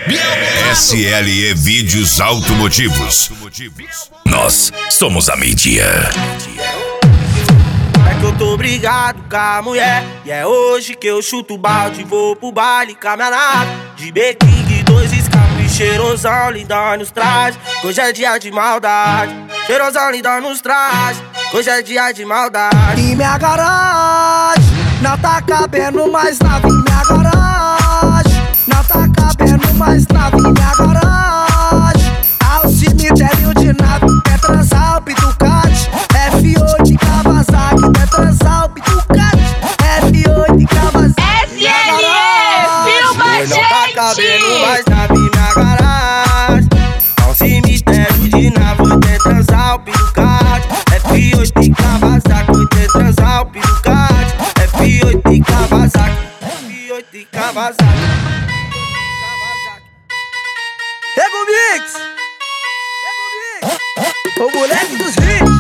SLE Vídeos Automotivos. Nós somos a mídia. É que eu tô brigado com a mulher, e é hoje que eu chuto o balde. Vou pro baile com a minha nave de Beking, 2 escapes, cheirosão, lindão nos trajes. Hoje é dia de maldade, cheirosão, lindão nos trajes. Hoje é dia de maldade. E minha garagem não tá cabendo mais nave. Minha garagem não tá cabendo mais nave. Minha garagem ao cemitério de nave. É Transalp Ducati, F8 Kawasaki. É Transalp Ducati, F8 Kawasaki. SLE, filma gente! Não tá cabendo mais nave. Minha garagem ao cemitério de nave. É Transalp Ducati, F8 Kawasaki. É Transalp Ducati, F8 Kawasaki. F8 Kawasaki. Rego Mix, o moleque dos hits.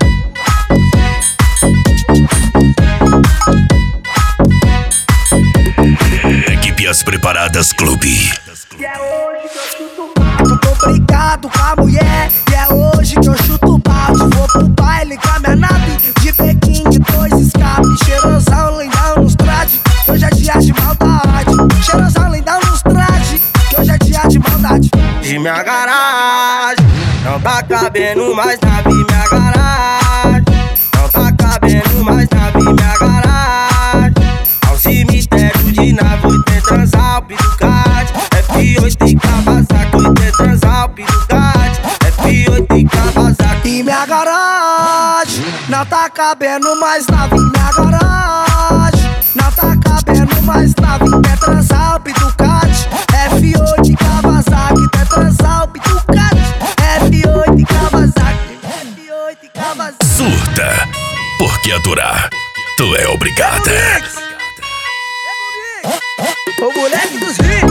Equipes Preparadas Clube. E é hoje que eu chuto o balde. Eu tô brigado com a mulher, e é hoje que eu chuto o balde. Vou pro baile com a minha nave de Pequim, 2 escapes, cheirosão, lindão nos trajes. Hoje é dia de maldade, cheirosão, lindão nos trajes. Hoje é dia de maldade. E minha garagem não tá cabendo mais nave. Minha garagem não tá cabendo mais nave. Minha garagem ao cemitério de nave. Tem Transalp Ducati, F8 Kawasaki. Tem Transalp Ducati, F8 Kawasaki. E minha garagem não tá cabendo mais nave. Minha garagem não tá cabendo mais nave. É Transalp Ducati, F8 Kawasaki. É Transalp Ducati, F8 Kawasaki. F8 Kawasaki. Surta, porque aturar, tu é obrigada. O moleque dos hits.